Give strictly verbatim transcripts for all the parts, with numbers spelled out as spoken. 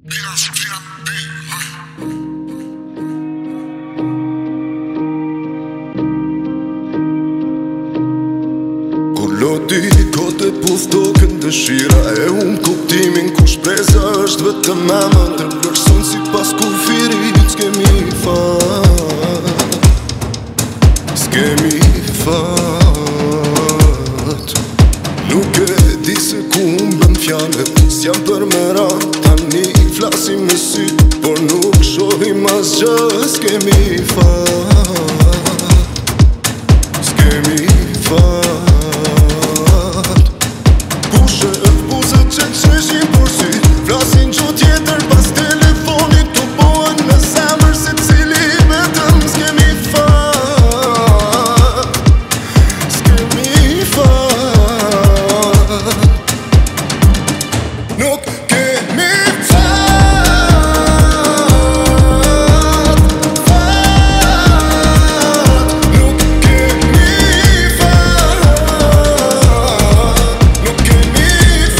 Kur loti kote pufto kënë dëshira e unë kuptimin ku shpresa është vetëm emër të person si pas kufirit s'kemi fat, s'kemi fat. Nuk e di se ku mbën fjallet, s'jam për mëra tani flasim me sy, por nuk shohim asgjë, s'kemi fat, s'kemi fat. Kushe e buzët që qeshin por sy, flasin gjo tjetër pas telefonit, të bojnë në zemër se cili vetëm s'kemi fat, s'kemi fat. Nuk kemi fat, fat. Nuk kemi fat, nuk kemi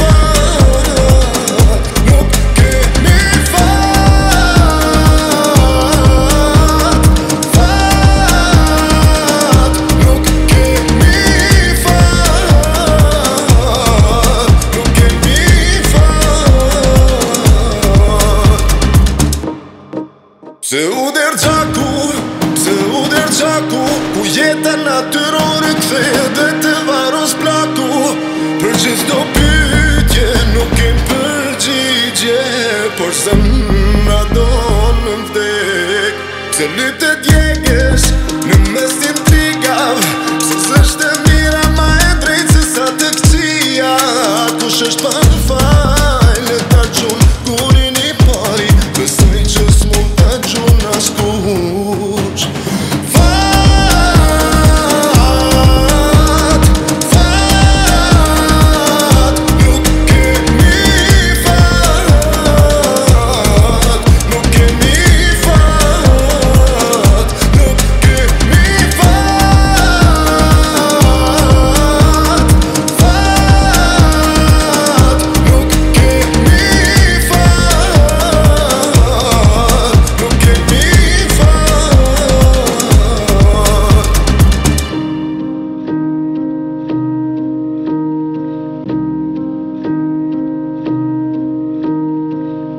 fat, nuk kemi fat, fat. Nuk kemi fat, nuk kemi pse u der gjaku, pse u der gjaku, ku jeta natyrore kthehet dhe të varos plaku. Për çdo pyetje nuk kem përgjigje, por zemra do më vdek, pse lypte